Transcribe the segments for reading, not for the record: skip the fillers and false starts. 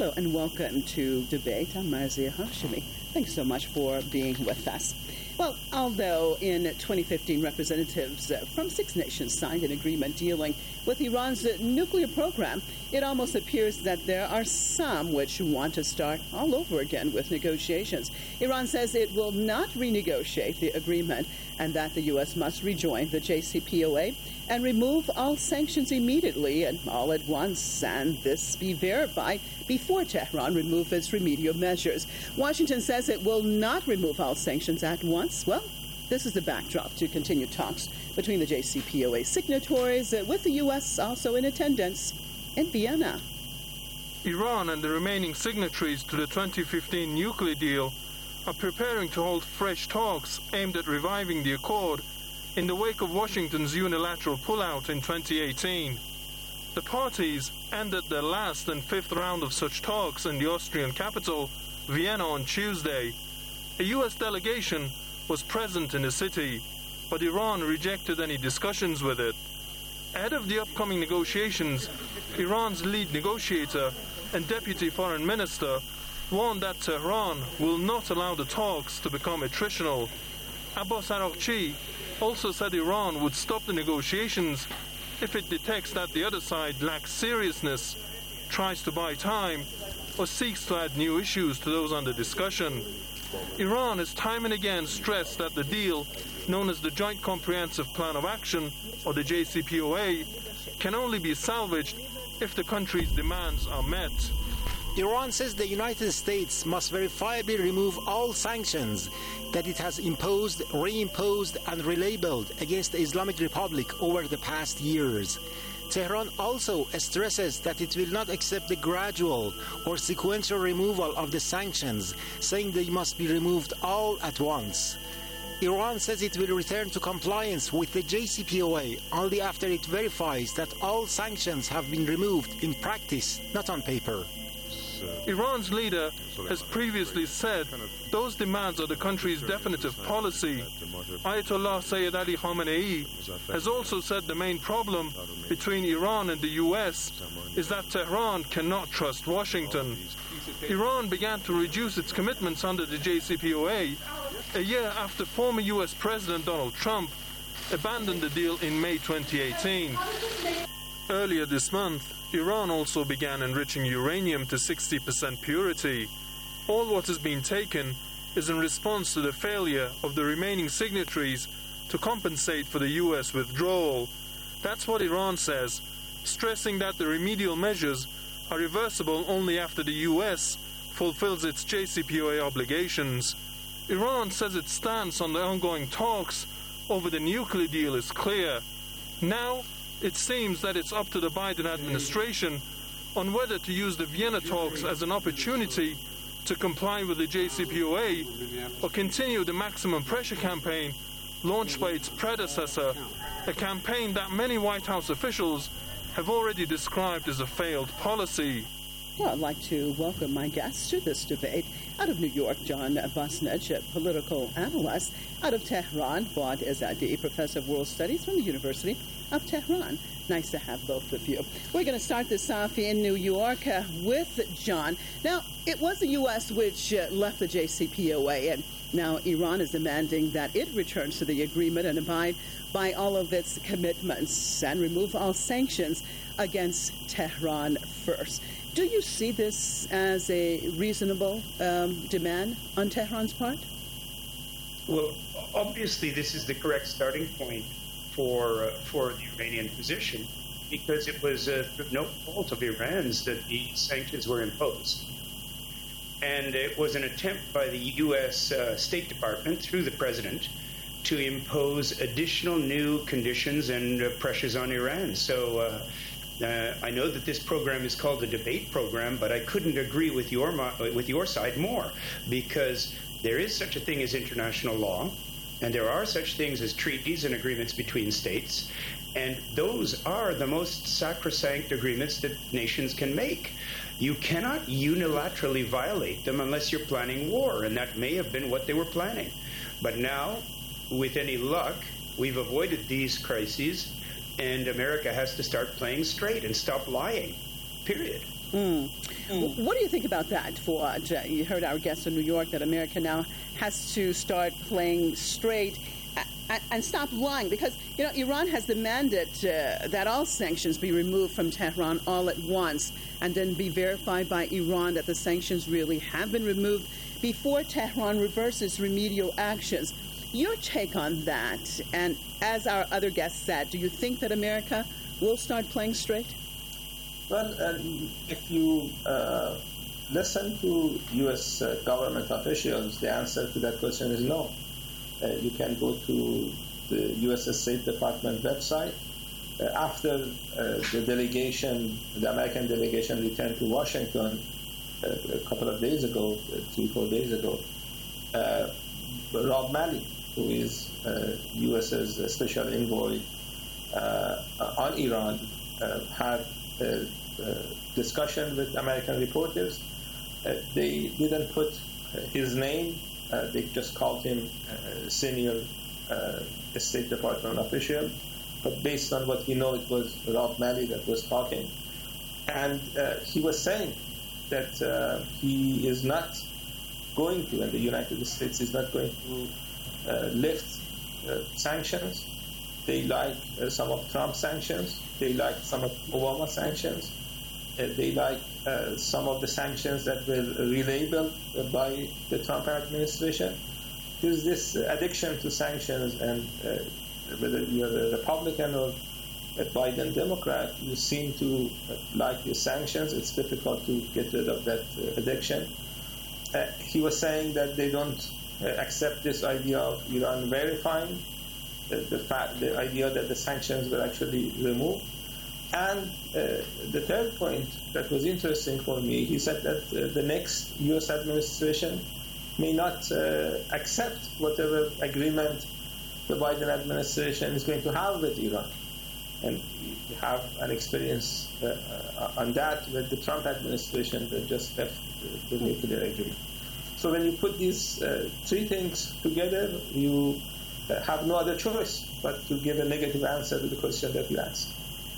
Hello and welcome to Debate. I'm Marzieh Hashemi. Thanks so much for being with us. Well, although in 2015 representatives from 6 nations signed an agreement dealing with Iran's nuclear program, it almost appears that there are some which want to start all over again with negotiations. Iran says it will not renegotiate the agreement and that the U.S. must rejoin the JCPOA and remove all sanctions immediately and all at once, and this be verified before Tehran removes its remedial measures. Washington says it will not remove all sanctions at once. Well, this is the backdrop to continued talks between the JCPOA signatories, with the U.S. also in attendance in Vienna. Iran and the remaining signatories to the 2015 nuclear deal are preparing to hold fresh talks aimed at reviving the accord in the wake of Washington's unilateral pullout in 2018. The parties ended their last and 5th round of such talks in the Austrian capital, Vienna, on Tuesday. A U.S. delegation was present in the city, but Iran rejected any discussions with it. Ahead of the upcoming negotiations, Iran's lead negotiator and deputy foreign minister warned that Tehran will not allow the talks to become attritional. Abbas Araghchi also said Iran would stop the negotiations if it detects that the other side lacks seriousness, tries to buy time, or seeks to add new issues to those under discussion. Iran has time and again stressed that the deal, known as the Joint Comprehensive Plan of Action, or the JCPOA, can only be salvaged if the country's demands are met. Iran says the United States must verifiably remove all sanctions that it has imposed, reimposed, and relabeled against the Islamic Republic over the past years. Tehran also stresses that it will not accept the gradual or sequential removal of the sanctions, saying they must be removed all at once. Iran says it will return to compliance with the JCPOA only after it verifies that all sanctions have been removed in practice, not on paper. Iran's leader has previously said those demands are the country's definitive policy. Ayatollah Sayyid Ali Khamenei has also said the main problem between Iran and the US is that Tehran cannot trust Washington. Iran began to reduce its commitments under the JCPOA a year after former US President Donald Trump abandoned the deal in May 2018. Earlier this month, Iran also began enriching uranium to 60% purity. All what has been taken is in response to the failure of the remaining signatories to compensate for the US withdrawal. That's what Iran says, stressing that the remedial measures are reversible only after the US fulfills its JCPOA obligations. Iran says its stance on the ongoing talks over the nuclear deal is clear. Now, it seems that it's up to the Biden administration on whether to use the Vienna talks as an opportunity to comply with the JCPOA or continue the maximum pressure campaign launched by its predecessor, a campaign that many White House officials have already described as a failed policy. Well, I'd like to welcome my guests to this debate. Out of New York, John Busnich, a political analyst. Out of Tehran, Fuad Ezadi, professor of world studies from the University of Tehran. Nice to have both of you. We're going to start this off in New York with John. Now, it was the U.S. which left the JCPOA, and now Iran is demanding that it returns to the agreement and abide by all of its commitments and remove all sanctions against Tehran first. Do you see this as a reasonable demand on Tehran's part? Well, obviously, this is the correct starting point for the Iranian position, because it was no fault of Iran's that the sanctions were imposed. And it was an attempt by the U.S. State Department, through the president, to impose additional new conditions and pressures on Iran. So I know that this program is called the debate program, but I couldn't agree with your side more, because there is such a thing as international law, and there are such things as treaties and agreements between states, and those are the most sacrosanct agreements that nations can make. You cannot unilaterally violate them unless you're planning war, and that may have been what they were planning. But now, with any luck, we've avoided these crises, and America has to start playing straight and stop lying, period. What do you think about that, Fuad? You heard our guest in New York that America now has to start playing straight and stop lying, because Iran has demanded that all sanctions be removed from Tehran all at once and then be verified by Iran that the sanctions really have been removed before Tehran reverses remedial actions. Your take on that, and as our other guest said, do you think that America will start playing straight? Well, if you listen to U.S. Government officials, the answer to that question is no. You can go to the U.S. State Department website. After the American delegation returned to Washington a couple of days ago, 3-4 days ago, Rob Malley, who is U.S.'s special envoy on Iran, had a discussion with American reporters. They didn't put his name. They just called him senior State Department official. But based on what we know, it was Rob Malley that was talking. And he was saying that he is not going to, and the United States is not going to lift sanctions. They like some of Trump's sanctions. They like some of Obama sanctions. They like some of the sanctions that were relabeled by the Trump administration. There's this addiction to sanctions, and whether you're a Republican or a Biden Democrat, you seem to like the sanctions. It's difficult to get rid of that addiction. He was saying that they don't accept this idea of Iran verifying the idea that the sanctions were actually removed. And the third point that was interesting for me, he said that the next U.S. administration may not accept whatever agreement the Biden administration is going to have with Iran. And we have an experience on that with the Trump administration that just left the nuclear agreement. So when you put these three things together, you have no other choice but to give a negative answer to the question that you asked.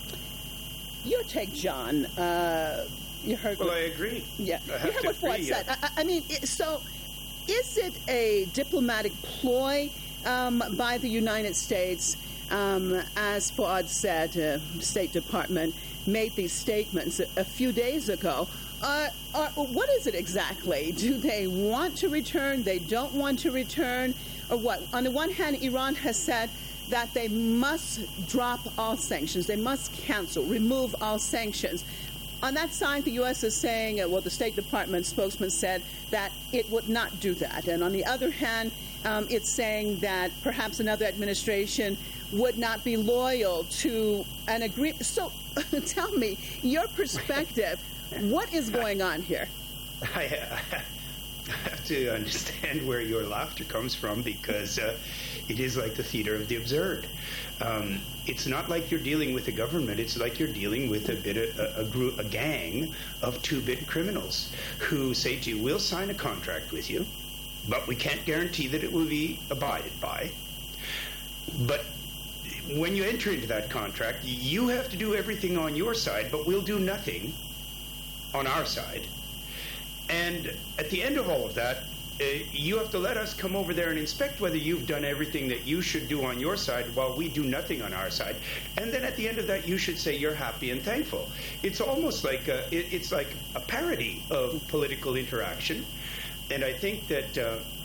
Your take, John. You heard. Well, I agree. Yeah, you heard what Fuad said. I mean, so is it a diplomatic ploy by the United States? As Fuad said, the State Department made these statements a few days ago. What is it exactly? Do they want to return? They don't want to return? Or what? On the one hand, Iran has said that they must drop all sanctions. They must cancel, remove all sanctions. On that side, the U.S. is saying, the State Department spokesman said that it would not do that. And on the other hand, it's saying that perhaps another administration would not be loyal to an agreement. So tell me, your perspective, what is going on here? I have to understand where your laughter comes from, because it is like the theater of the absurd. It's not like you're dealing with a government. It's like you're dealing with a gang of two-bit criminals who say to you, we'll sign a contract with you, but we can't guarantee that it will be abided by. But when you enter into that contract, you have to do everything on your side, but we'll do nothing on our side. And at the end of all of that, you have to let us come over there and inspect whether you've done everything that you should do on your side while we do nothing on our side. And then at the end of that, you should say you're happy and thankful. It's almost like it's like a parody of political interaction. And I think that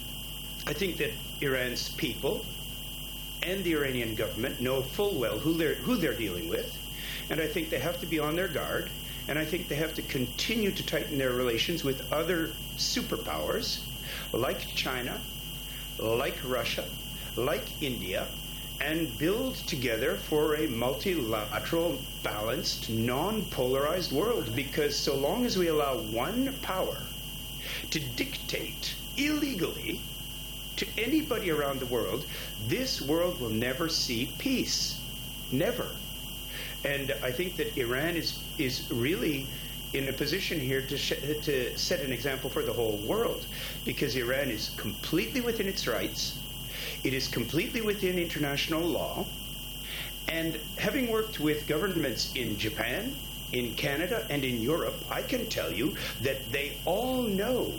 Iran's people and the Iranian government know full well who they're dealing with, and I think they have to be on their guard. And I think they have to continue to tighten their relations with other superpowers like China, like Russia, like India, and build together for a multilateral, balanced, non-polarized world. Because so long as we allow one power to dictate illegally to anybody around the world, this world will never see peace. Never. And I think that Iran is really in a position here to set an example for the whole world, because Iran is completely within its rights. It is completely within international law. And having worked with governments in Japan, in Canada and in Europe, I can tell you that they all know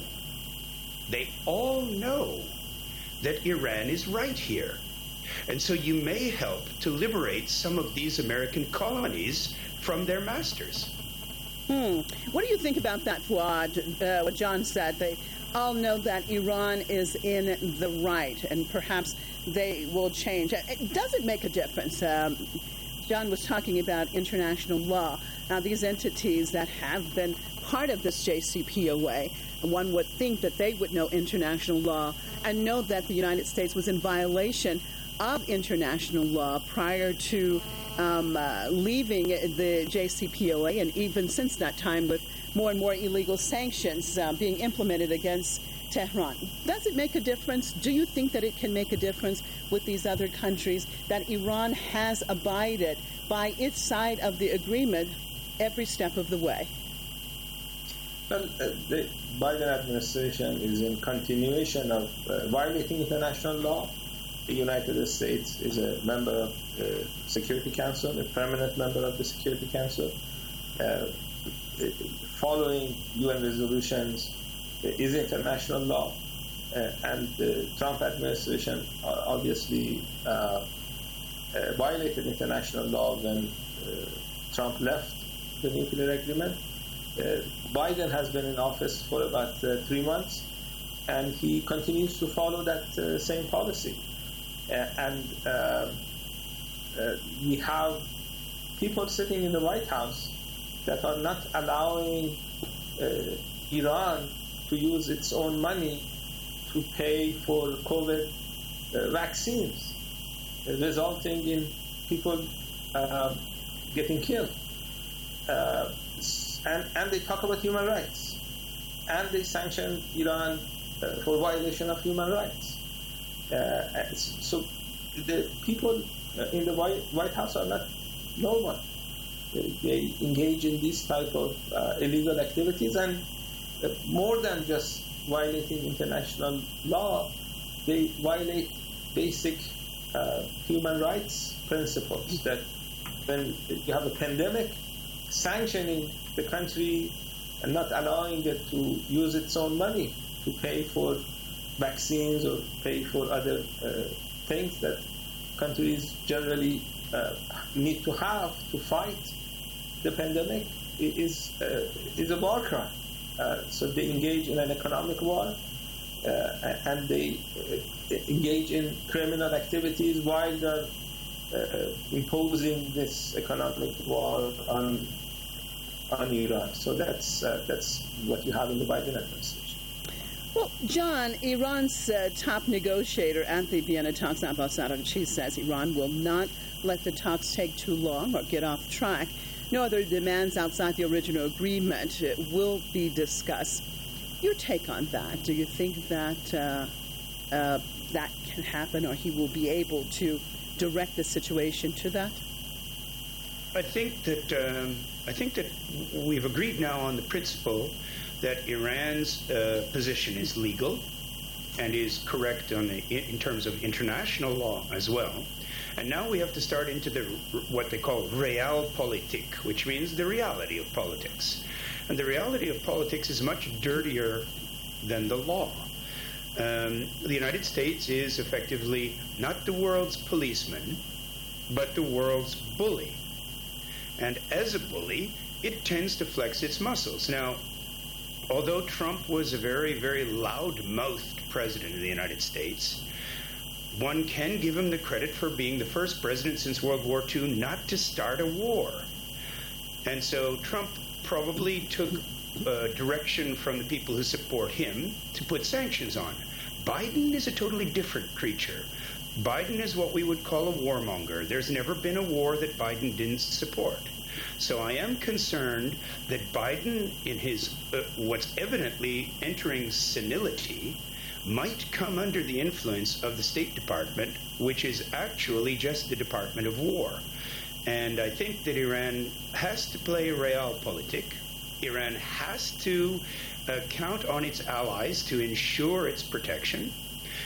that Iran is right here. And so you may help to liberate some of these American colonies from their masters. What do you think about that, Fuad? What John said, they all know that Iran is in the right, and perhaps they will change. Does it make a difference? John was talking about international law. Now, these entities that have been part of this JCPOA, one would think that they would know international law and know that the United States was in violation of international law prior to leaving the JCPOA, and even since that time with more and more illegal sanctions being implemented against Tehran. Does it make a difference? Do you think that it can make a difference with these other countries that Iran has abided by its side of the agreement every step of the way? Well, the Biden administration is in continuation of violating international law. The United States is a member of the Security Council, a permanent member of the Security Council. Following UN resolutions is international law, and the Trump administration obviously violated international law when Trump left the nuclear agreement. Biden has been in office for about 3 months, and he continues to follow that same policy. And we have people sitting in the White House that are not allowing Iran to use its own money to pay for COVID vaccines, resulting in people getting killed. And they talk about human rights. And they sanction Iran for violation of human rights. So the people in the White House are not normal. They engage in this type of illegal activities, and more than just violating international law, they violate basic human rights principles. That when you have a pandemic, sanctioning the country and not allowing it to use its own money to pay for vaccines or pay for other things that countries generally need to have to fight the pandemic is a war crime. So they engage in an economic war, and they engage in criminal activities while they're imposing this economic war on Iran. So that's what you have in the Biden administration. Well, John, Iran's top negotiator at the Vienna talks, Abbas Araghchi, says Iran will not let the talks take too long or get off track. No other demands outside the original agreement will be discussed. Your take on that? Do you think that that can happen, or he will be able to direct the situation to that? I think that we've agreed now on the principle that Iran's position is legal and is correct in terms of international law as well. And now we have to start into what they call realpolitik, which means the reality of politics. And the reality of politics is much dirtier than the law. The United States is effectively not the world's policeman, but the world's bully. And as a bully, it tends to flex its muscles. Now, although Trump was a very, very loud-mouthed president of the United States, one can give him the credit for being the first president since World War II not to start a war. And so Trump probably took direction from the people who support him to put sanctions on. Biden is a totally different creature. Biden is what we would call a warmonger. There's never been a war that Biden didn't support. So I am concerned that Biden, in his what's evidently entering senility, might come under the influence of the State Department, which is actually just the Department of War. And I think that Iran has to play realpolitik. Iran has to count on its allies to ensure its protection.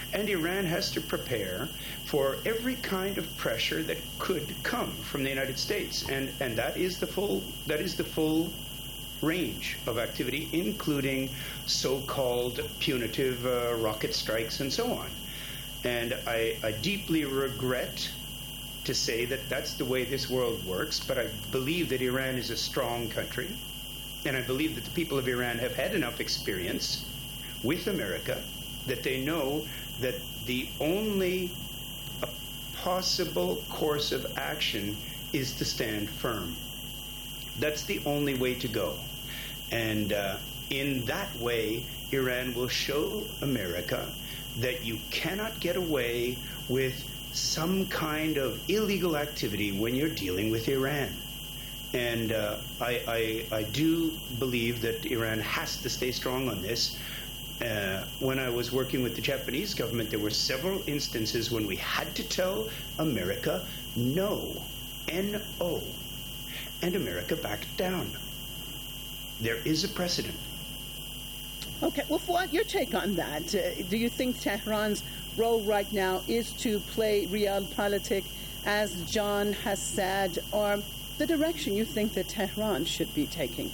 And Iran has to prepare for every kind of pressure that could come from the United States. And that is the full range of activity, including so-called punitive rocket strikes and so on. And I deeply regret to say that that's the way this world works, but I believe that Iran is a strong country, and I believe that the people of Iran have had enough experience with America that they know that the only possible course of action is to stand firm. That's the only way to go. And in that way, Iran will show America that you cannot get away with some kind of illegal activity when you're dealing with Iran. And I do believe that Iran has to stay strong on this. When I was working with the Japanese government, there were several instances when we had to tell America no, N-O, and America backed down. There is a precedent. Okay, well, Fuad, your take on that. Do you think Tehran's role right now is to play realpolitik, as John has said, or the direction you think that Tehran should be taking?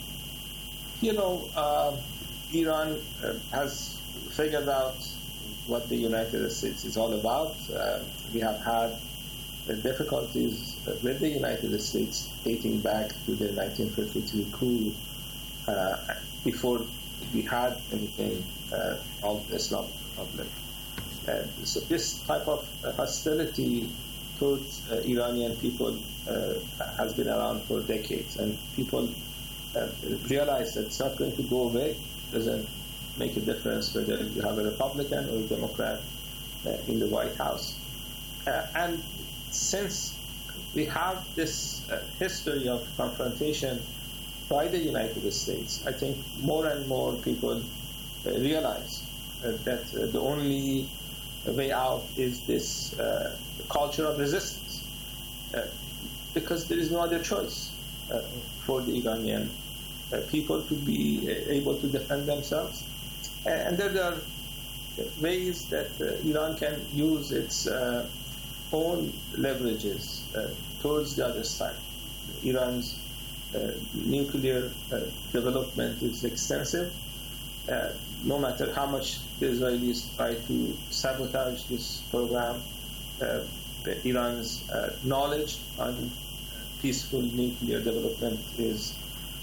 Iran has figured out what the United States is all about. We have had difficulties with the United States dating back to the 1953 coup, before we had anything called the Islamic Republic. So this type of hostility towards Iranian people has been around for decades, and people realize that it's not going to go away. It doesn't make a difference whether you have a Republican or a Democrat in the White House. And since we have this history of confrontation by the United States, I think more and more people realize that the only way out is this culture of resistance, because there is no other choice for the Iranian people to be able to defend themselves. And there are ways that Iran can use its own leverages towards the other side. Iran's nuclear development is extensive. No matter how much the Israelis try to sabotage this program, Iran's knowledge on peaceful nuclear development is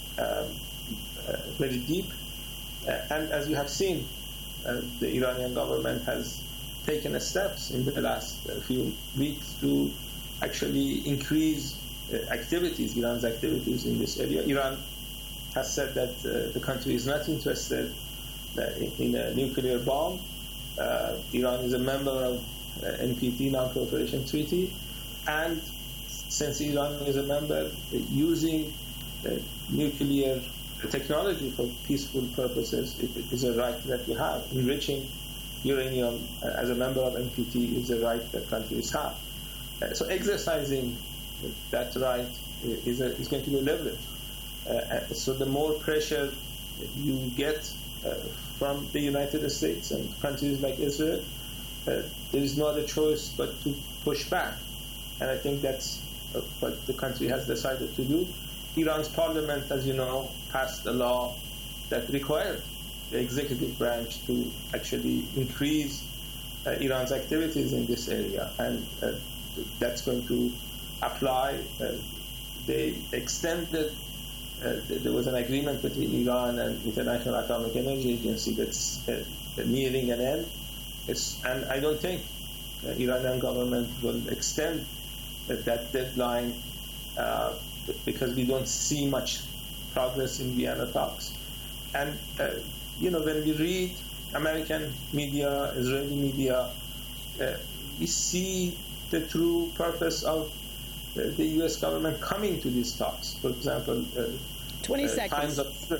very deep. And as you have seen, the Iranian government has taken steps in the last few weeks to actually increase Iran's activities in this area. Iran has said that the country is not interested in a nuclear bomb. Iran is a member of NPT, Non-Proliferation Treaty, and since Iran is a member, using nuclear technology for peaceful purposes is a right that we have. Enriching uranium as a member of NPT is a right that countries have. So exercising that right is going to be leveraged. So the more pressure you get from the United States and countries like Israel, there is no other choice but to push back. And I think that's what the country has decided to do. Iran's parliament, as you know, passed a law that required the executive branch to actually increase Iran's activities in this area, and that's going to apply. They extended, there was an agreement between Iran and International Atomic Energy Agency that's nearing an end. And I don't think the Iranian government will extend that deadline because we don't see much progress in Vienna talks. And, when we read American media, Israeli media, we see the true purpose of the U.S. government coming to these talks. For example, 20 seconds.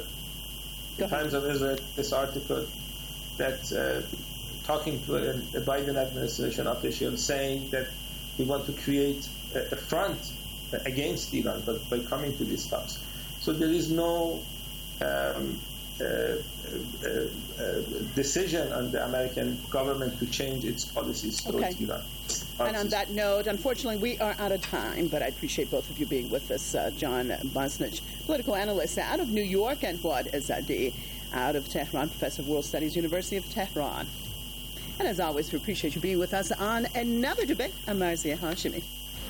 Times of Israel, this article that talking to a Biden administration official saying that we want to create a front against Iran by coming to these talks. So there is no decision on the American government to change its policies towards Iran. And on that note, unfortunately, we are out of time, but I appreciate both of you being with us. John Bosnich, political analyst out of New York, and Fuad Azadi out of Tehran, professor of world studies, University of Tehran. And as always, we appreciate you being with us on another debate. I'm Marzieh Hashemi.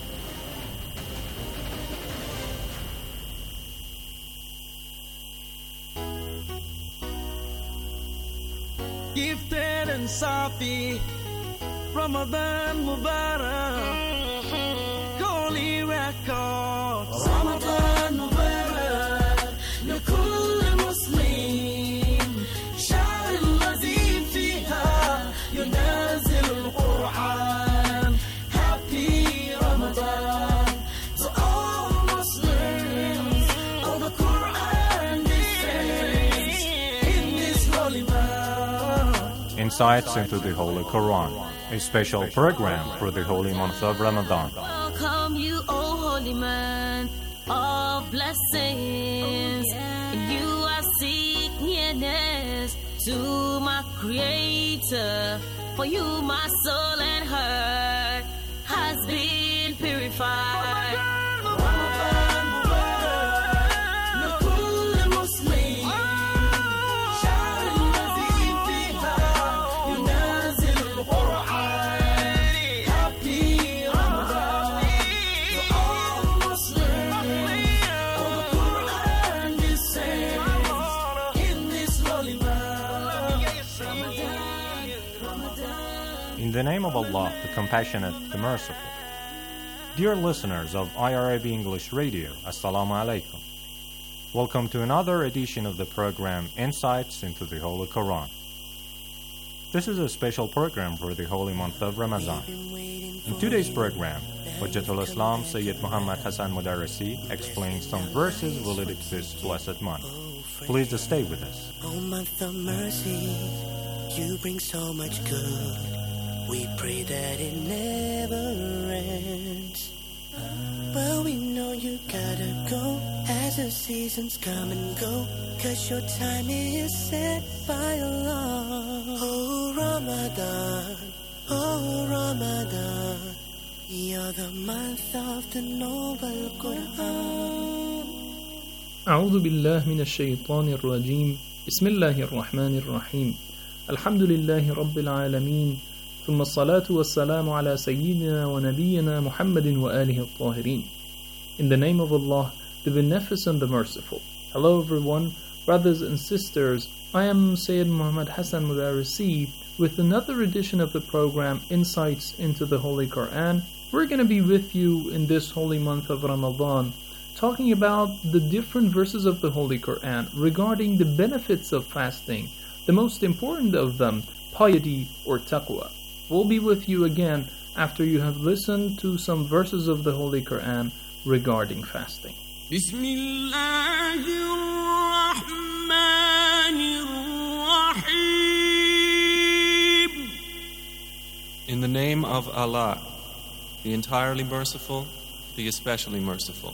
Gifted and Safi, Ramadan Mubarak, Holy Records. Ramadan Mubarak, لكل مسلم شعر الذي فيها ينزل القرآن. Happy Ramadan to all Muslims. All the Quran descends in this holy month. Insights into the Holy Quran, a special program for the holy month of Ramadan. Welcome you, O holy man of blessings. In you I seek nearness to my Creator. For you my soul and heart has been purified. In the name of Allah, the Compassionate, the Merciful. Dear listeners of IRIB English Radio, Assalamu alaikum. Welcome to another edition of the program Insights into the Holy Quran. This is a special program for the holy month of Ramadan. In today's program, Hujjatul Islam Sayyid Muhammad Hassan Mudarrisi explains some verses related to this blessed month. Please stay with us. Oh, month of mercy, you bring so much good. We pray that it never ends. But we know you gotta go as the seasons come and go, 'cause your time is set by Allah. Oh Ramadan, oh Ramadan, you're the month of the noble Quran. أعوذ بالله من الشيطان الرجيم. بسم الله الرحمن الرحيم. الحمد لله رب العالمين. ثم الصلاة والسلام على سيدنا ونبينا محمد وآله الطاهرين. In the name of Allah, the Beneficent, the Merciful. Hello everyone, brothers and sisters. I am Sayyid Muhammad Hassan Mudarrisi with another edition of the program Insights into the Holy Quran. We're going to be with you in this holy month of Ramadan, talking about the different verses of the Holy Quran regarding the benefits of fasting, the most important of them, piety or taqwa. We'll be with you again after you have listened to some verses of the Holy Quran regarding fasting. In the name of Allah, the entirely merciful, the especially merciful.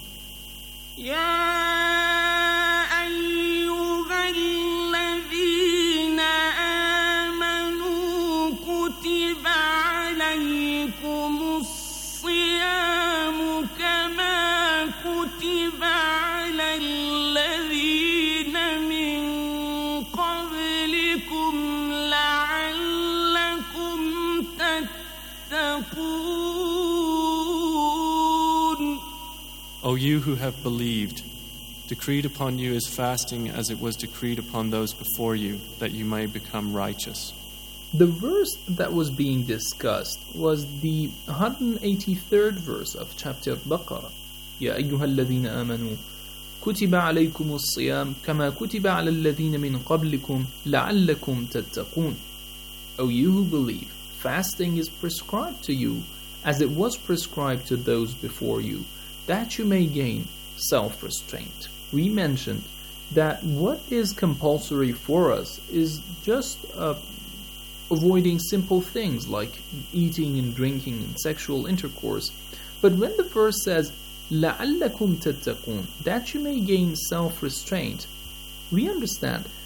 O you who have believed, decreed upon you is fasting as it was decreed upon those before you, that you may become righteous. The verse that was being discussed was the 183rd verse of chapter Baqarah. يا أيها الذين آمنوا كتب عليكم الصيام كما كتب على الذين من قبلكم لعلكم تتقون. O you who believe, fasting is prescribed to you as it was prescribed to those before you, that you may gain self-restraint. We mentioned that what is compulsory for us is just avoiding simple things like eating and drinking and sexual intercourse. But when the verse says, لَعَلَّكُمْ تَتَّقُونَ, that you may gain self-restraint, we understand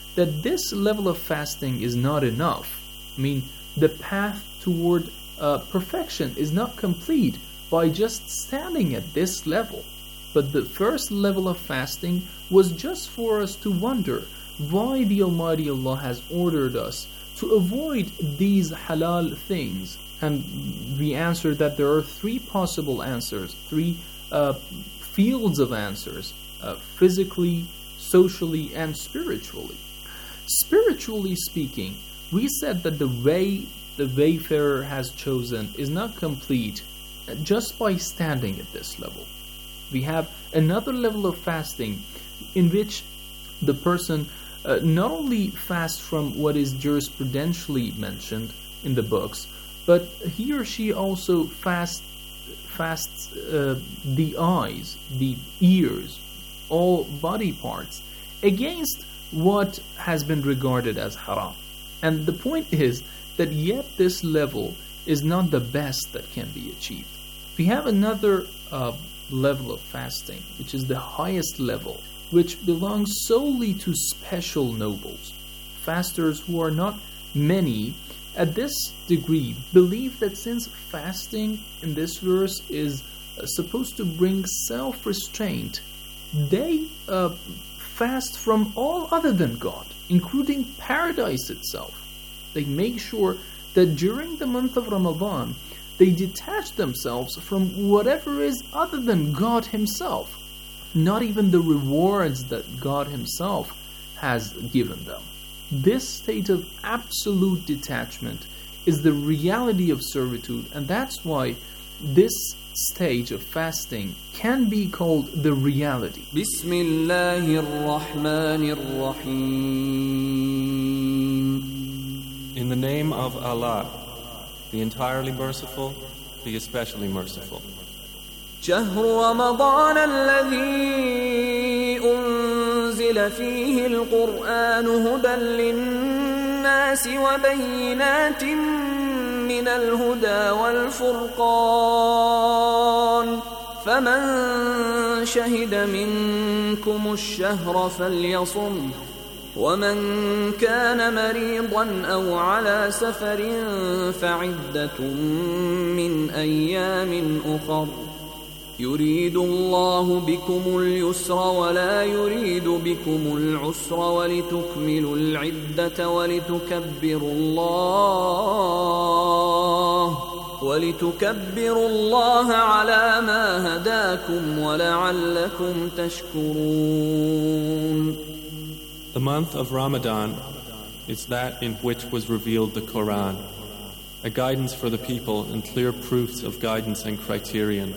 that this level of fasting is not enough. I mean, the path toward perfection is not complete by just standing at this level. But the first level of fasting was just for us to wonder why the Almighty Allah has ordered us to avoid these halal things. And we answered that there are three possible answers, three fields of answers, physically, socially, and spiritually. Spiritually speaking, we said that the way the wayfarer has chosen is not complete just by standing at this level. We have another level of fasting in which the person not only fasts from what is jurisprudentially mentioned in the books, but he or she also fasts the eyes, the ears, all body parts against what has been regarded as haram. And the point is that yet this level is not the best that can be achieved. We have another level of fasting, which is the highest level, which belongs solely to special nobles. Fasters who are not many at this degree believe that since fasting in this verse is supposed to bring self-restraint, they fast from all other than God, including paradise itself. They make sure that during the month of Ramadan, they detach themselves from whatever is other than God Himself, not even the rewards that God Himself has given them. This state of absolute detachment is the reality of servitude, and that's why this stage of fasting can be called the reality. In the name of Allah, the entirely merciful, the especially merciful. شهر رمضان الذي أنزل فيه القرآن هدى للناس وبينات من الهدى والفرقان فمن شهد منكم الشهر فليصم ومن كان مريضا أو على سفر فعدة من أيام أخر يريد الله بكم اليسر ولا يريد بكم العسر ولتكملوا العدة ولتكبروا الله على ما هداكم ولعلكم تشكرون. The month of Ramadan is that in which was revealed the Quran, a guidance for the people and clear proofs of guidance and criterion.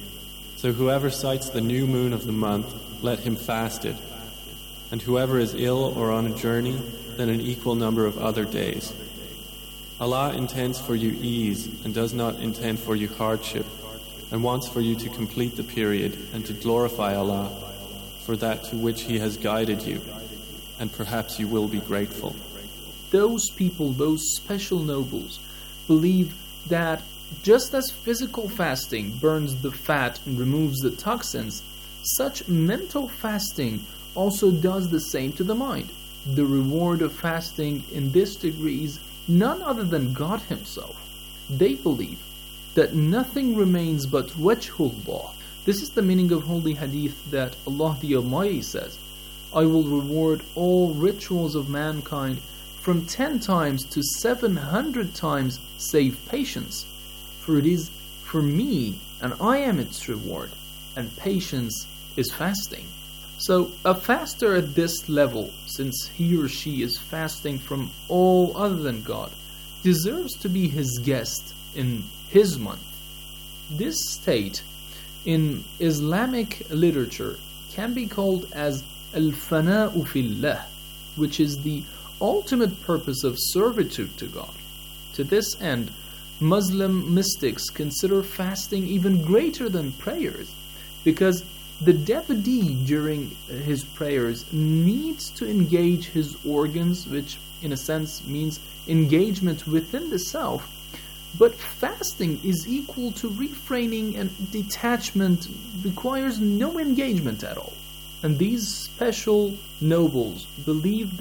So whoever sights the new moon of the month, let him fast it. And whoever is ill or on a journey, then an equal number of other days. Allah intends for you ease and does not intend for you hardship, and wants for you to complete the period and to glorify Allah for that to which He has guided you, and perhaps you will be grateful. Those people, those special nobles, believe that just as physical fasting burns the fat and removes the toxins, such mental fasting also does the same to the mind. The reward of fasting in this degree is none other than God Himself. They believe that nothing remains but wajhullah. This is the meaning of holy hadith that Allah the Almighty says, I will reward all rituals of mankind from 10 times to 700 times save patience. For it is for me, and I am its reward, and patience is fasting. So a faster at this level, since he or she is fasting from all other than God, deserves to be His guest in His month. This state in Islamic literature can be called as al-fana'u fillah, which is the ultimate purpose of servitude to God. To this end, Muslim mystics consider fasting even greater than prayers, because the devotee during his prayers needs to engage his organs, which in a sense means engagement within the self, but fasting is equal to refraining, and detachment requires no engagement at all. And these special nobles believe that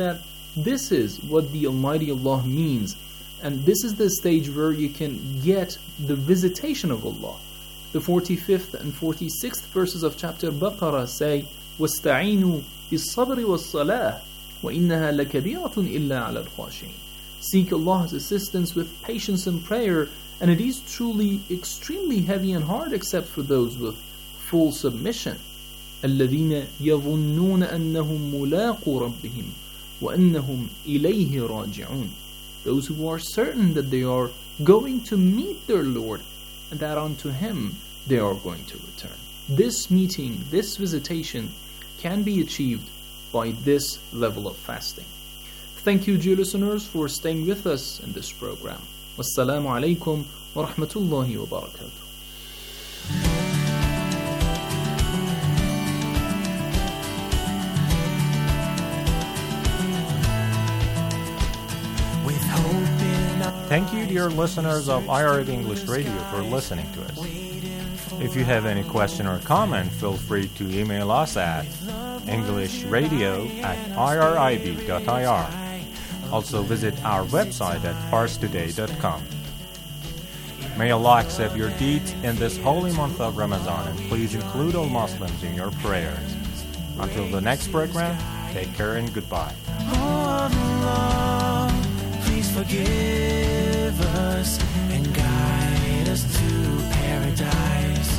This is what the Almighty Allah means, and this is the stage where you can get the visitation of Allah. The 45th and 46th verses of chapter Baqarah say, وَاسْتَعِينُوا بِالصَّبْرِ وَالصَّلَاةِ وَإِنَّهَا لَكَبِيرَةٌ إِلَّا عَلَى الْخَاشِعِينَ. Seek Allah's assistance with patience and prayer, and it is truly extremely heavy and hard except for those with full submission. الَّذِينَ يَظُنُّونَ أَنَّهُمْ مُلَاقُو رَبِّهِمْ وَأَنَّهُمْ إِلَيْهِ رَاجِعُونَ. Those who are certain that they are going to meet their Lord, and that unto Him they are going to return. This meeting, this visitation, can be achieved by this level of fasting. Thank you, dear listeners, for staying with us in this program. Wassalamu alaikum wa rahmatullahi wa barakatuh. Thank you, dear listeners of IRIB English Radio, for listening to us. If you have any question or comment, feel free to email us at englishradio@irib.ir. Also visit our website at parstoday.com. May Allah accept your deeds in this holy month of Ramadan, and please include all Muslims in your prayers. Until the next program, take care and goodbye. Allah, please forgive us and guide us to paradise.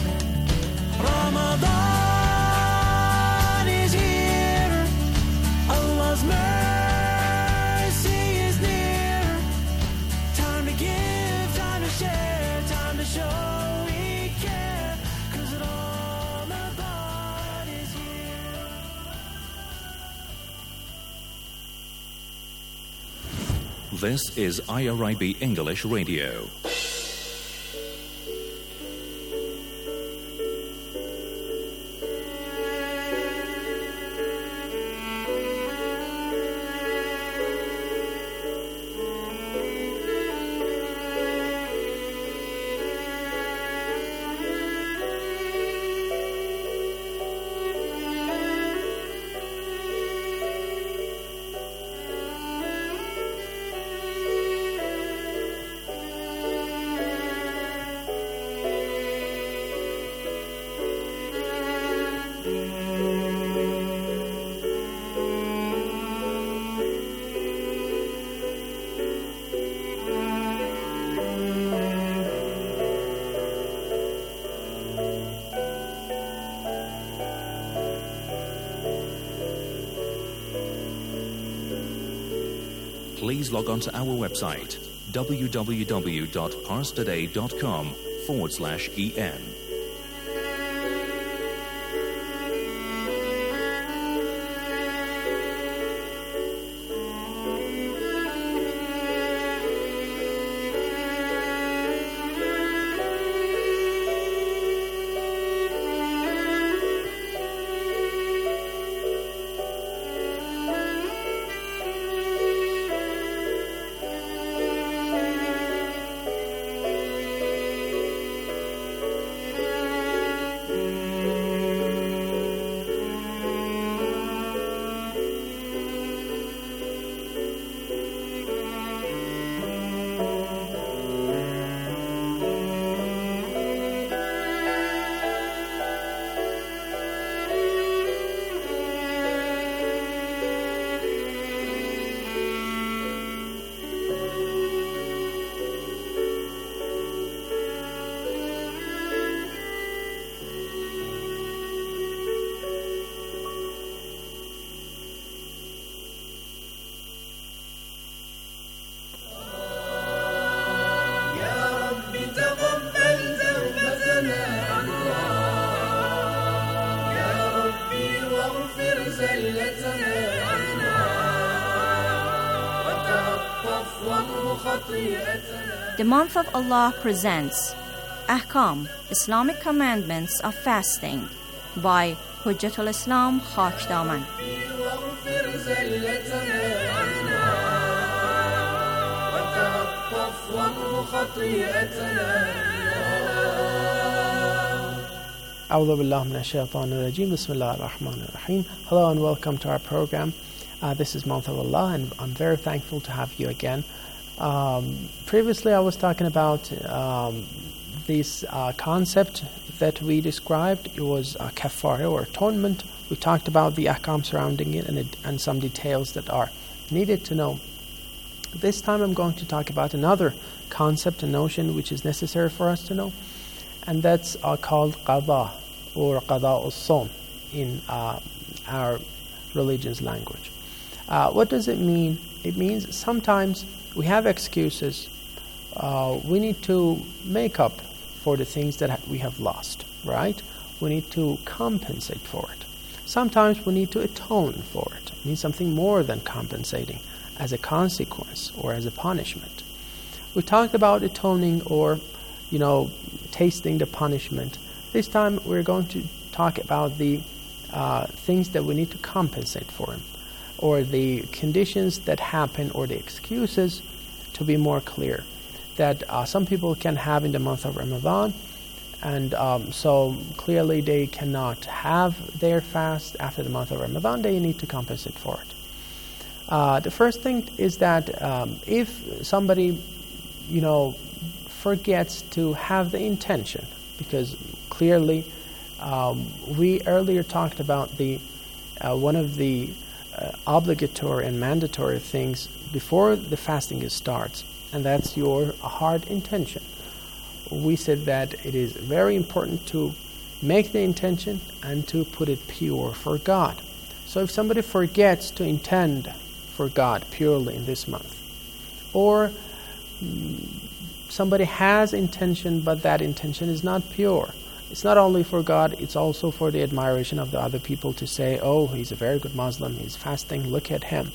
Ramadan is here, Allah's mercy is near. Time to give, time to share, time to show we care, 'cause Ramadan is here. This is IRIB English Radio. Please log on to our website www.parstoday.com/en. The month of Allah presents Ahkam, Islamic Commandments of Fasting by Hujjatul Islam Khakdaman. A'udhu billahi minash shaitanir rajeem. Bismillahir rahmanir rahim. Hello and welcome to our program. This is Month of Allah, and I'm very thankful to have you again. Previously, I was talking about this concept that we described. It was kafara, or atonement. We talked about the ahkam surrounding it and some details that are needed to know. This time I'm going to talk about another concept, a notion which is necessary for us to know, and that's called qada, or qada as-sawm in our religion's language. What does it mean? It means sometimes we have excuses. We need to make up for the things that we have lost, right? We need to compensate for it. Sometimes we need to atone for it. It means something more than compensating, as a consequence or as a punishment. We talked about atoning, or, tasting the punishment. This time we're going to talk about the things that we need to compensate for them, or the conditions that happen, or the excuses, to be more clear, that some people can have in the month of Ramadan, and so clearly they cannot have their fast after the month of Ramadan. They need to compensate for it. The first thing is that if somebody, forgets to have the intention, because clearly we earlier talked about the one of the obligatory and mandatory things before the fasting starts, and that's your heart intention. We said that it is very important to make the intention and to put it pure for God. So if somebody forgets to intend for God purely in this month, or somebody has intention but that intention is not pure, it's not only for God, it's also for the admiration of the other people, to say, oh, he's a very good Muslim, he's fasting, look at him.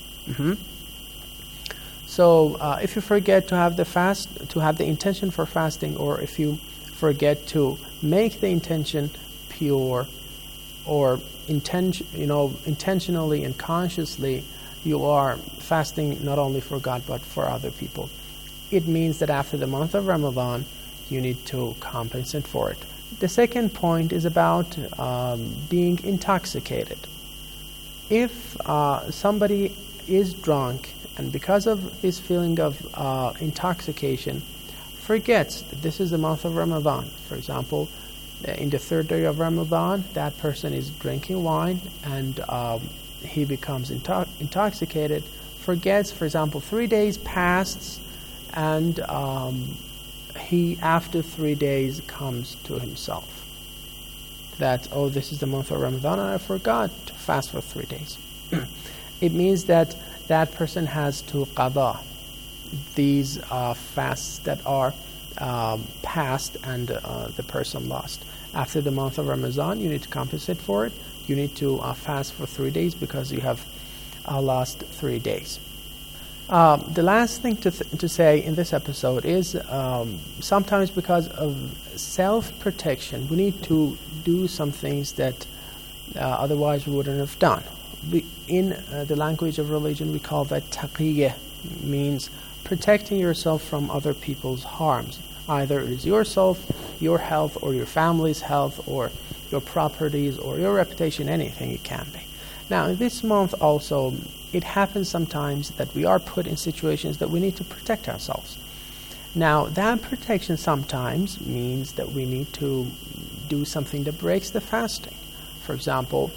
So if you forget to have the intention for fasting, or if you forget to make the intention pure, or intentionally and consciously you are fasting not only for God but for other people, it means that after the month of Ramadan you need to compensate for it. The second point is about being intoxicated. If somebody is drunk, and because of this feeling of intoxication forgets that this is the month of Ramadan, for example, in the third day of Ramadan, that person is drinking wine and he becomes intoxicated, forgets, for example, 3 days passes, and he, after 3 days, comes to himself that, oh, this is the month of Ramadan and I forgot to fast for 3 days. It means that that person has to qada these fasts that are past and the person lost. After the month of Ramadan, you need to compensate for it. You need to fast for 3 days because you have lost 3 days. The last thing to say in this episode is sometimes because of self-protection, we need to do some things that otherwise we wouldn't have done. In the language of religion, we call that taqiyya, means protecting yourself from other people's harms. Either it is yourself, your health, or your family's health, or your properties, or your reputation, anything it can be. Now, in this month also, it happens sometimes that we are put in situations that we need to protect ourselves. Now, that protection sometimes means that we need to do something that breaks the fasting. For example,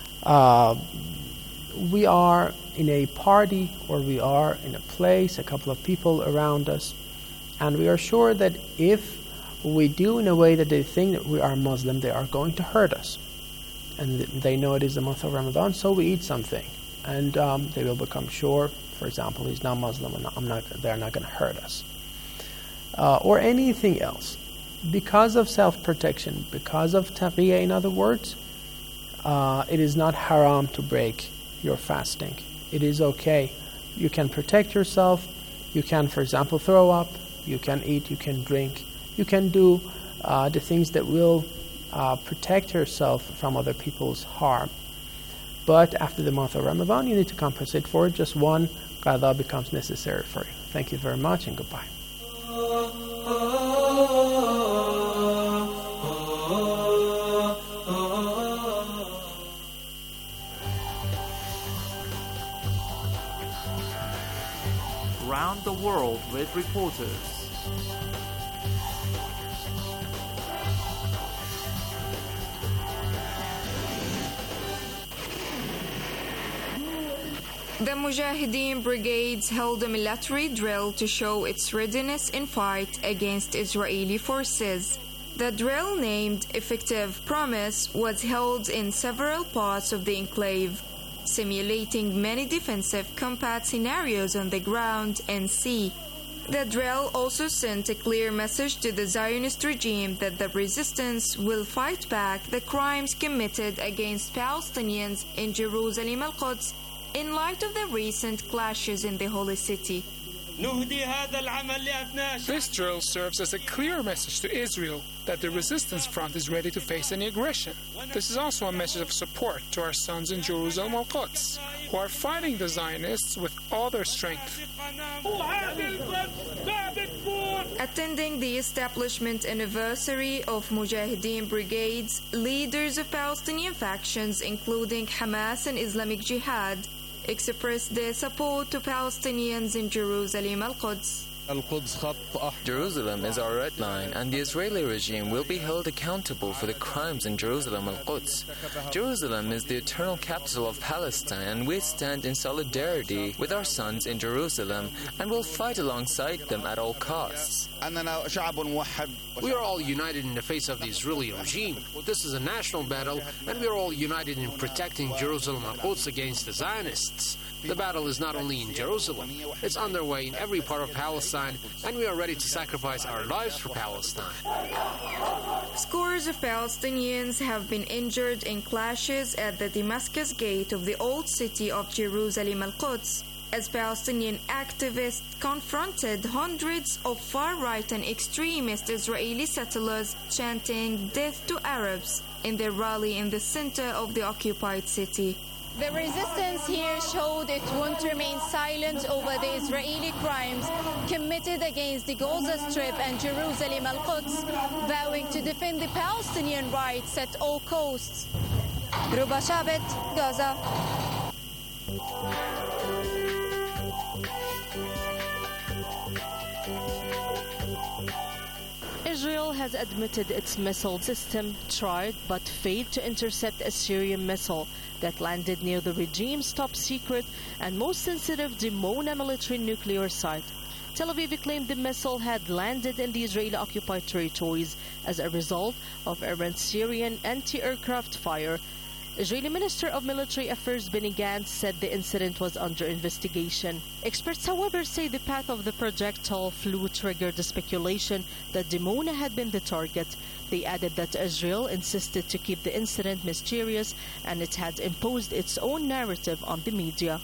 we are in a party, or we are in a place, a couple of people around us, and we are sure that if we do in a way that they think that we are Muslim, they are going to hurt us. And they know it is the month of Ramadan, so we eat something. And they will become sure, for example, he's not Muslim, and they're not going to hurt us. Or anything else. Because of self-protection, because of taqiyya, in other words, it is not haram to break your fasting. It is okay. You can protect yourself. You can, for example, throw up. You can eat. You can drink. You can do the things that will protect yourself from other people's harm. But after the month of Ramadan, you need to compensate for it. Just one qada becomes necessary for you. Thank you very much, and goodbye. the world with reporters. The Mujahideen brigades held a military drill to show its readiness in fight against Israeli forces. The drill, named Effective Promise, was held in several parts of the enclave, simulating many defensive combat scenarios on the ground and sea. The drill also sent a clear message to the Zionist regime that the resistance will fight back the crimes committed against Palestinians in Jerusalem al-Quds in light of the recent clashes in the Holy City. This drill serves as a clear message to Israel that the resistance front is ready to face any aggression. This is also a message of support to our sons in Jerusalem al-Quds, who are fighting the Zionists with all their strength. Attending the establishment anniversary of Mujahideen brigades, leaders of Palestinian factions, including Hamas and Islamic Jihad, expressed their support to Palestinians in Jerusalem al-Quds. Jerusalem is our red line, and the Israeli regime will be held accountable for the crimes in Jerusalem al-Quds. Jerusalem is the eternal capital of Palestine, and we stand in solidarity with our sons in Jerusalem and will fight alongside them at all costs. We are all united in the face of the Israeli regime. This is a national battle, and we are all united in protecting Jerusalem al-Quds against the Zionists. The battle is not only in Jerusalem, it's underway in every part of Palestine, and we are ready to sacrifice our lives for Palestine. Scores of Palestinians have been injured in clashes at the Damascus gate of the old city of Jerusalem al-Quds, as Palestinian activists confronted hundreds of far-right and extremist Israeli settlers chanting "Death to Arabs" in their rally in the center of the occupied city. The resistance here showed it won't remain silent over the Israeli crimes committed against the Gaza Strip and Jerusalem al-Quds, vowing to defend the Palestinian rights at all costs. Ruba Shabit, Gaza. Israel has admitted its missile system tried but failed to intercept a Syrian missile that landed near the regime's top secret and most sensitive Dimona military nuclear site. Tel Aviv claimed the missile had landed in the Israeli-occupied territories as a result of Iran's Syrian anti-aircraft fire. Israeli Minister of Military Affairs Benny Gantz said the incident was under investigation. Experts, however, say the path of the projectile flew triggered the speculation that Dimona had been the target. They added that Israel insisted to keep the incident mysterious and it had imposed its own narrative on the media.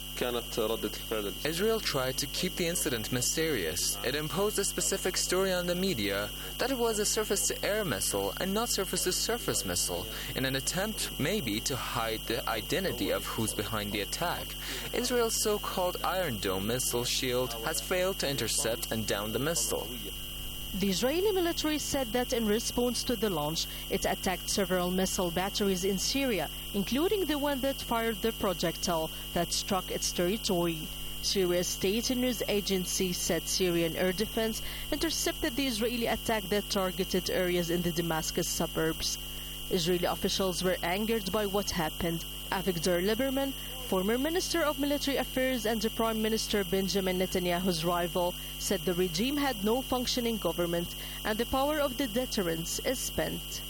Israel tried to keep the incident mysterious. It imposed a specific story on the media that it was a surface-to-air missile and not surface-to-surface missile, in an attempt maybe to hide the identity of who's behind the attack. Israel's so-called Iron Dome missile shield has failed to intercept and down the missile. The Israeli military said that in response to the launch, it attacked several missile batteries in Syria, including the one that fired the projectile that struck its territory. Syria's state news agency said Syrian air defense intercepted the Israeli attack that targeted areas in the Damascus suburbs. Israeli officials were angered by what happened. Avigdor Lieberman, former Minister of Military Affairs and the Prime Minister Benjamin Netanyahu's rival, said the regime had no functioning government and the power of the deterrence is spent.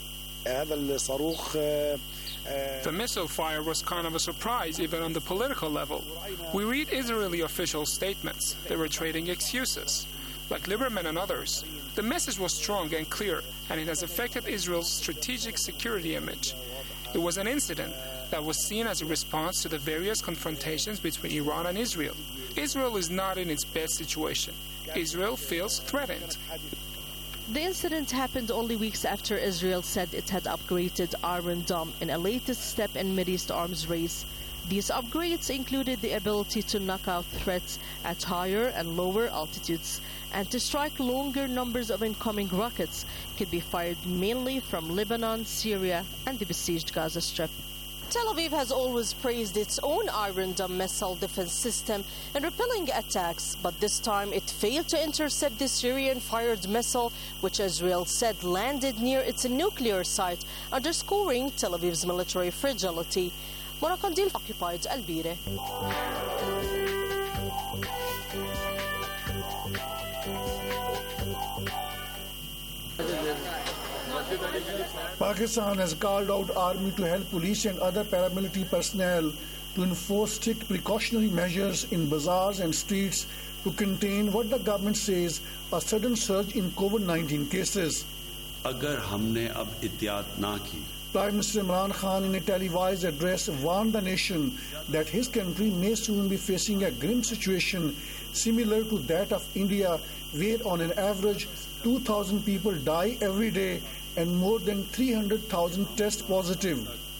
The missile fire was kind of a surprise even on the political level. We read Israeli official statements. They were trading excuses, like Lieberman and others. The message was strong and clear, and it has affected Israel's strategic security image. It was an incident that was seen as a response to the various confrontations between Iran and Israel. Israel is not in its best situation. Israel feels threatened. The incident happened only weeks after Israel said it had upgraded Iron Dome in a latest step in Mideast arms race. These upgrades included the ability to knock out threats at higher and lower altitudes and to strike longer numbers of incoming rockets could be fired mainly from Lebanon, Syria, and the besieged Gaza Strip. Tel Aviv has always praised its own Iron Dome missile defense system in repelling attacks, but this time it failed to intercept the Syrian-fired missile, which Israel said landed near its nuclear site, underscoring Tel Aviv's military fragility. Mona Kandil occupied Al Bire. Pakistan has called out army to help police and other paramilitary personnel to enforce strict precautionary measures in bazaars and streets to contain what the government says a sudden surge in COVID-19 cases. अगर हमने अब इत्यात ना की, Prime Minister Imran Khan in a televised address warned the nation that his country may soon be facing a grim situation similar to that of India, where on an average 2,000 people die every day and more than 300,000 test positive.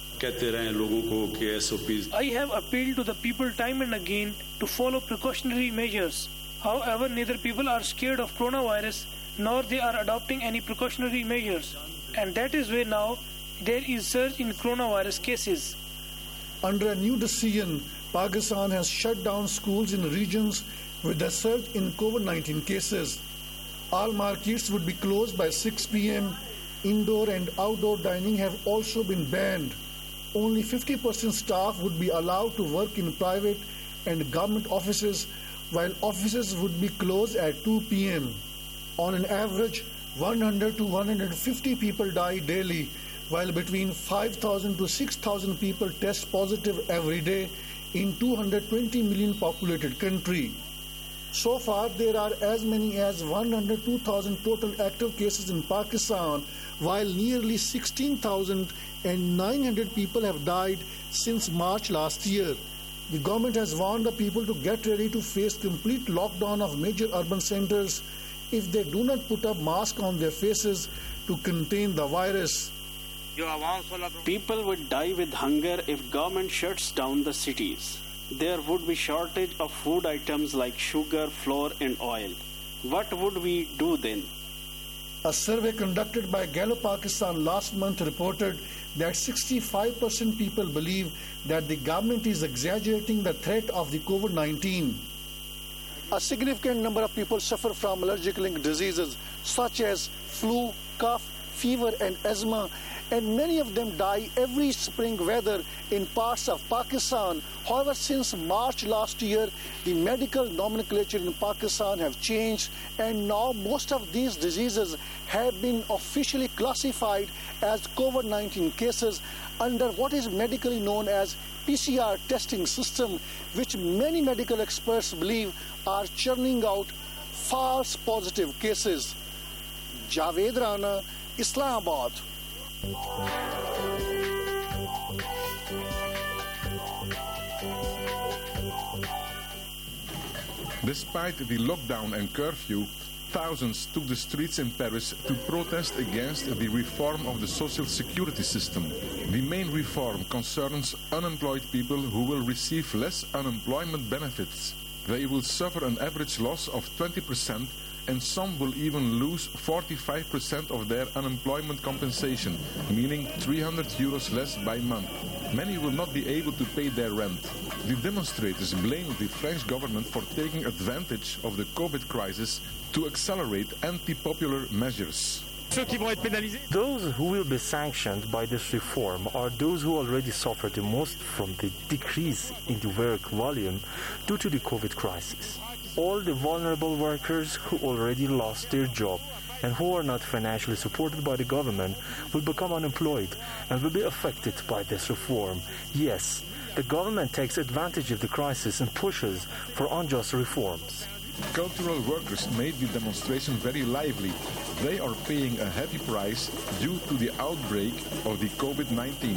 I have appealed to the people time and again to follow precautionary measures. However, neither people are scared of coronavirus nor they are adopting any precautionary measures. And that is why now there is surge in coronavirus cases. Under a new decision, Pakistan has shut down schools in regions with a surge in COVID-19 cases. All markets would be closed by 6 p.m. Indoor and outdoor dining have also been banned. Only 50% staff would be allowed to work in private and government offices, while offices would be closed at 2 p.m. On an average, 100 to 150 people die daily, while between 5,000 to 6,000 people test positive every day in 220 million populated country. So far, there are as many as 102,000 total active cases in Pakistan, while nearly 16,900 people have died since March last year. The government has warned the people to get ready to face complete lockdown of major urban centers if they do not put a mask on their faces to contain the virus. People would die with hunger if government shuts down the cities. There would be shortage of food items like sugar, flour and oil. What would we do then? A survey conducted by Gallup Pakistan last month reported that 65% people believe that the government is exaggerating the threat of the COVID-19. A significant number of people suffer from allergic-linked diseases such as flu, cough, fever and asthma, and many of them die every spring weather in parts of Pakistan. However, since March last year, the medical nomenclature in Pakistan have changed, and now most of these diseases have been officially classified as COVID-19 cases under what is medically known as PCR testing system, which many medical experts believe are churning out false positive cases. Javed Rana, Islamabad. Despite the lockdown and curfew, thousands took the streets in Paris to protest against the reform of the social security system. The main reform concerns unemployed people who will receive less unemployment benefits. They will suffer an average loss of 20%, and some will even lose 45% of their unemployment compensation, meaning 300 euros less by month. Many will not be able to pay their rent. The demonstrators blame the French government for taking advantage of the COVID crisis to accelerate anti-popular measures. Those who will be sanctioned by this reform are those who already suffered the most from the decrease in the work volume due to the COVID crisis. All the vulnerable workers who already lost their job and who are not financially supported by the government will become unemployed and will be affected by this reform. Yes, the government takes advantage of the crisis and pushes for unjust reforms. Cultural workers made the demonstration very lively. They are paying a heavy price due to the outbreak of the COVID-19.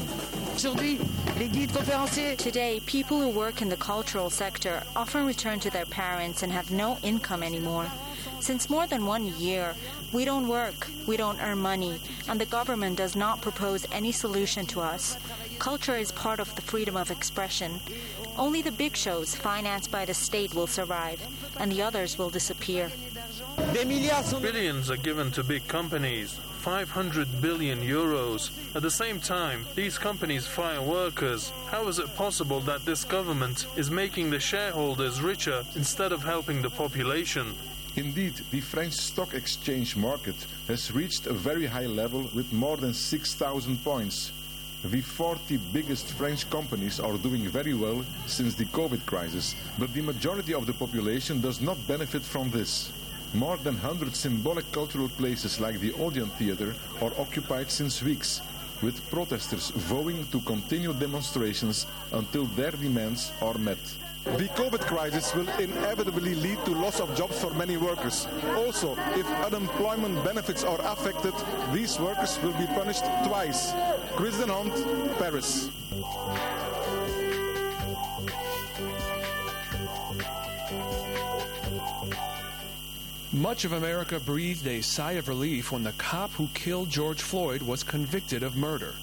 Today, people who work in the cultural sector often return to their parents and have no income anymore. Since more than 1 year, we don't work, we don't earn money, and the government does not propose any solution to us. Culture is part of the freedom of expression. Only the big shows financed by the state will survive, and the others will disappear. Billions are given to big companies. 500 billion euros. At the same time, these companies fire workers. How is it possible that this government is making the shareholders richer instead of helping the population? Indeed, the French stock exchange market has reached a very high level with more than 6,000 points. The 40 biggest French companies are doing very well since the COVID crisis, but the majority of the population does not benefit from this. More than 100 symbolic cultural places like the Odeon Theatre are occupied since weeks, with protesters vowing to continue demonstrations until their demands are met. The COVID crisis will inevitably lead to loss of jobs for many workers. Also, if unemployment benefits are affected, these workers will be punished twice. Chris Den Hond, Paris. Much of America breathed a sigh of relief when the cop who killed George Floyd was convicted of murder.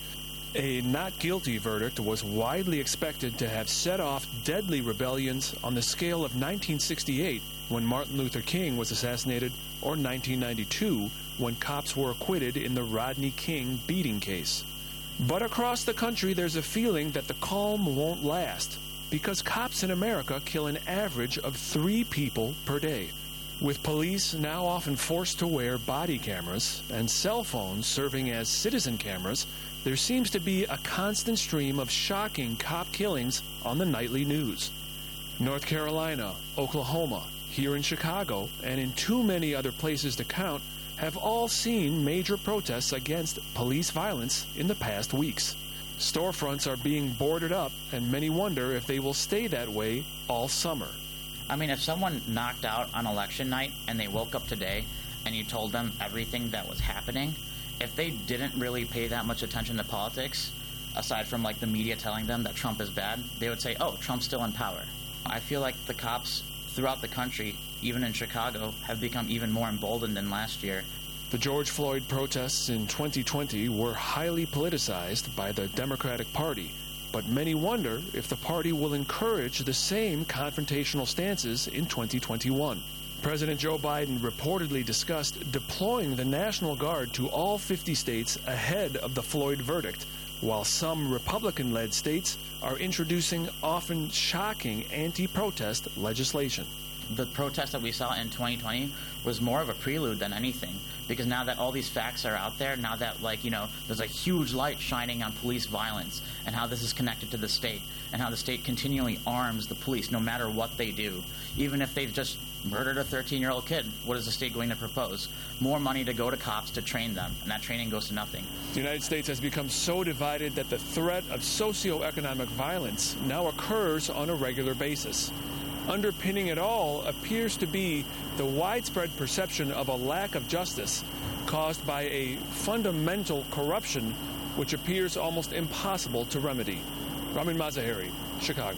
A not guilty verdict was widely expected to have set off deadly rebellions on the scale of 1968 when Martin Luther King was assassinated, or 1992 when cops were acquitted in the Rodney King beating case. But across the country there's a feeling that the calm won't last because cops in America kill an average of 3 people per day. With police now often forced to wear body cameras and cell phones serving as citizen cameras, there seems to be a constant stream of shocking cop killings on the nightly news. North Carolina, Oklahoma, here in Chicago, and in too many other places to count, have all seen major protests against police violence in the past weeks. Storefronts are being boarded up, and many wonder if they will stay that way all summer. I mean, if someone knocked out on election night and they woke up today and you told them everything that was happening, if they didn't really pay that much attention to politics, aside from like the media telling them that Trump is bad, they would say, oh, Trump's still in power. I feel like the cops throughout the country, even in Chicago, have become even more emboldened than last year. The George Floyd protests in 2020 were highly politicized by the Democratic Party, but many wonder if the party will encourage the same confrontational stances in 2021. President Joe Biden reportedly discussed deploying the National Guard to all 50 states ahead of the Floyd verdict, while some Republican-led states are introducing often shocking anti-protest legislation. The protest that we saw in 2020 was more of a prelude than anything, because now that all these facts are out there, now that, there's a huge light shining on police violence and how this is connected to the state and how the state continually arms the police no matter what they do. Even if they've just murdered a 13-year-old kid, what is the state going to propose? More money to go to cops to train them, and that training goes to nothing. The United States has become so divided that the threat of socioeconomic violence now occurs on a regular basis. Underpinning it all appears to be the widespread perception of a lack of justice caused by a fundamental corruption which appears almost impossible to remedy. Ramin Mazaheri, Chicago.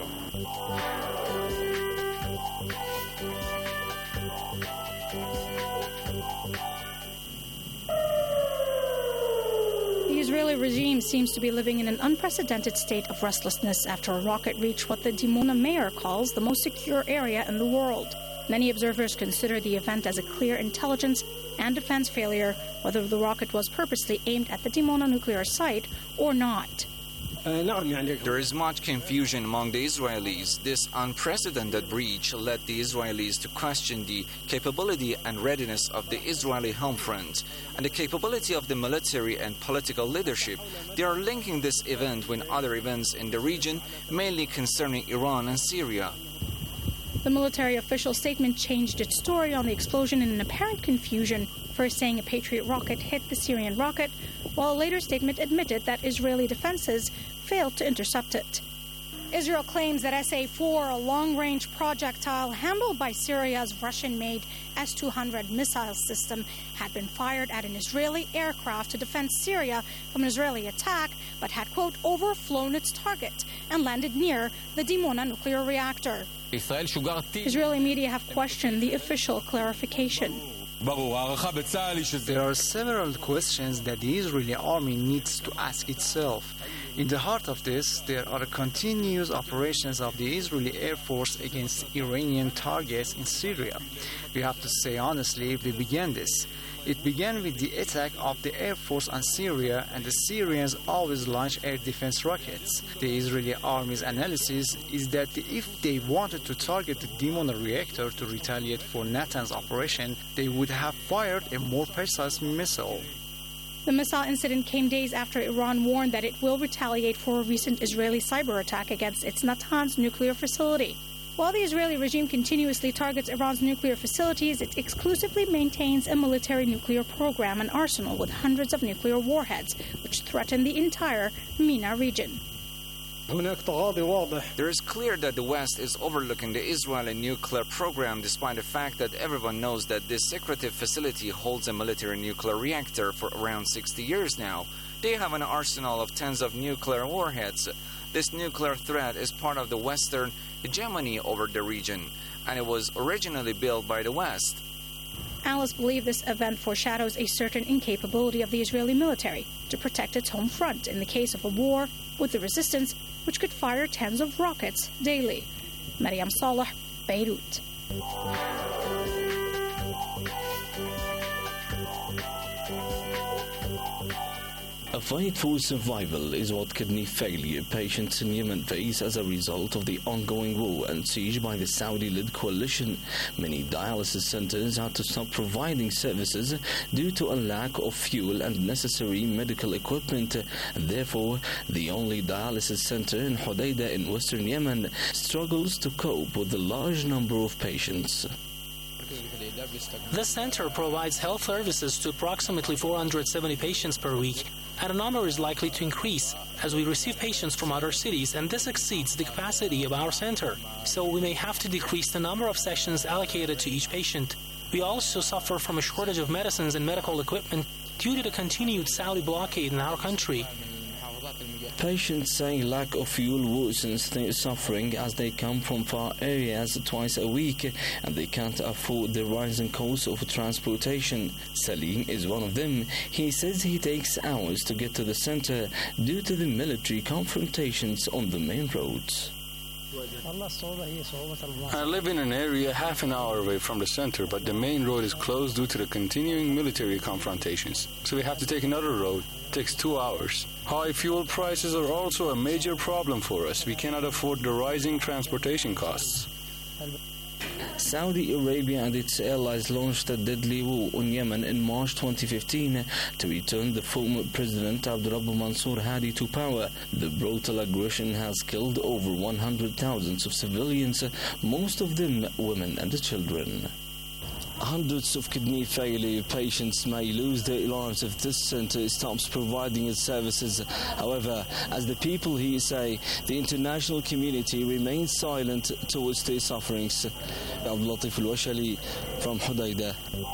The Israeli regime seems to be living in an unprecedented state of restlessness after a rocket reached what the Dimona mayor calls the most secure area in the world. Many observers consider the event as a clear intelligence and defense failure, whether the rocket was purposely aimed at the Dimona nuclear site or not. There is much confusion among the Israelis. This unprecedented breach led the Israelis to question the capability and readiness of the Israeli home front and the capability of the military and political leadership. They are linking this event with other events in the region, mainly concerning Iran and Syria. The military official statement changed its story on the explosion in an apparent confusion, first saying a Patriot rocket hit the Syrian rocket, while a later statement admitted that Israeli defenses failed to intercept it. Israel claims that SA-4, a long-range projectile handled by Syria's Russian-made S-200 missile system, had been fired at an Israeli aircraft to defend Syria from an Israeli attack, but had, quote, overflown its target and landed near the Dimona nuclear reactor. Israeli media have questioned the official clarification. There are several questions that the Israeli army needs to ask itself. In the heart of this, there are continuous operations of the Israeli Air Force against Iranian targets in Syria. We have to say honestly, we began this. It began with the attack of the Air Force on Syria, and the Syrians always launch air defense rockets. The Israeli army's analysis is that if they wanted to target the Dimona reactor to retaliate for Natanz operation, they would have fired a more precise missile. The missile incident came days after Iran warned that it will retaliate for a recent Israeli cyber attack against its Natanz nuclear facility. While the Israeli regime continuously targets Iran's nuclear facilities, it exclusively maintains a military nuclear program and arsenal with hundreds of nuclear warheads, which threaten the entire MENA region. There is clear that the West is overlooking the Israeli nuclear program, despite the fact that everyone knows that this secretive facility holds a military nuclear reactor for around 60 years now. They have an arsenal of tens of nuclear warheads. This nuclear threat is part of the Western hegemony over the region, and it was originally built by the West. Analysts believe this event foreshadows a certain incapability of the Israeli military to protect its home front in the case of a war with the resistance, which could fire tens of rockets daily. Maryam Saleh, Beirut. A fight for survival is what kidney failure patients in Yemen face as a result of the ongoing war and siege by the Saudi-led coalition. Many dialysis centers had to stop providing services due to a lack of fuel and necessary medical equipment. Therefore, the only dialysis center in Hodeidah in western Yemen struggles to cope with the large number of patients. The center provides health services to approximately 470 patients per week, and the number is likely to increase as we receive patients from other cities, and this exceeds the capacity of our center. So we may have to decrease the number of sessions allocated to each patient. We also suffer from a shortage of medicines and medical equipment due to the continued Saudi blockade in our country. Patients say lack of fuel worsens their suffering as they come from far areas twice a week and they can't afford the rising cost of transportation. Salim is one of them. He says he takes hours to get to the center due to the military confrontations on the main roads. I live in an area half an hour away from the center, but the main road is closed due to the continuing military confrontations. So we have to take another road. It takes 2 hours. High fuel prices are also a major problem for us. We cannot afford the rising transportation costs. Saudi Arabia and its allies launched a deadly war on Yemen in March 2015 to return the former President Abdurrabbu Mansour Hadi to power. The brutal aggression has killed over 100,000 of civilians, most of them women and children. Hundreds of kidney failure patients may lose their lives if this center stops providing its services. However, as the people here say, the international community remains silent towards their sufferings. Abdul Latif Al-Washali from Hodeidah.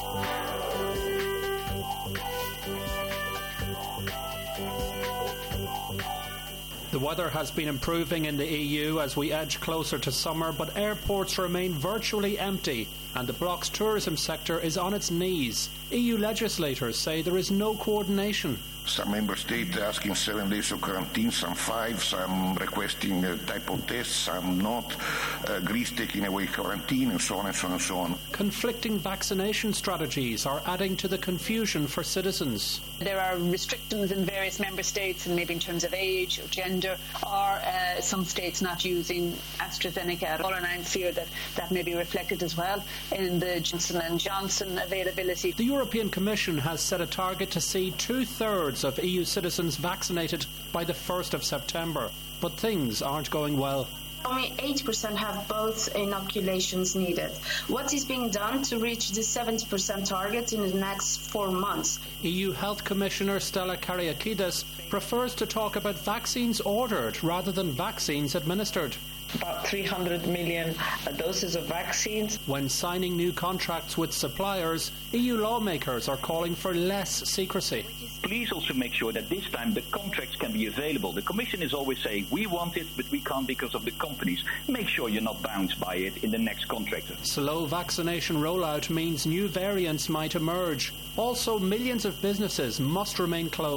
The weather has been improving in the EU as we edge closer to summer, but airports remain virtually empty and the bloc's tourism sector is on its knees. EU legislators say there is no coordination. Some member states are asking 7 days of quarantine, some 5, some requesting type of tests, some not. Greece taking away quarantine, and so on and so on and so on. Conflicting vaccination strategies are adding to the confusion for citizens. There are restrictions in various member states, and maybe in terms of age or gender, or some states not using AstraZeneca at all, and I'm fear that that may be reflected as well in the Johnson & Johnson availability. The European Commission has set a target to see 2/3 of EU citizens vaccinated by the 1st of September, but things aren't going well. Only 8% have both inoculations needed. What is being done to reach the 70% target in the next 4 months? EU Health Commissioner Stella Kyriakides prefers to talk about vaccines ordered rather than vaccines administered. About 300 million doses of vaccines. When signing new contracts with suppliers, EU lawmakers are calling for less secrecy. Please also make sure that this time the contracts can be available. The Commission is always saying, we want it, but we can't because of the companies. Make sure you're not bound by it in the next contract. Slow vaccination rollout means new variants might emerge. Also, millions of businesses must remain closed.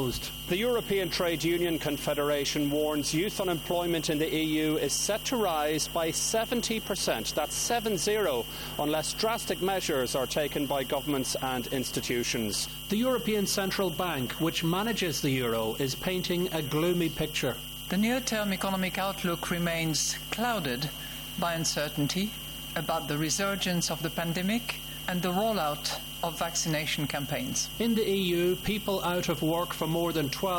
The European Trade Union Confederation warns youth unemployment in the EU is set to rise by 70%, that's 70, unless drastic measures are taken by governments and institutions. The European Central Bank, which manages the euro, is painting a gloomy picture. The near-term economic outlook remains clouded by uncertainty about the resurgence of the pandemic and the rollout of vaccination campaigns. In the EU, people out of work for more than 12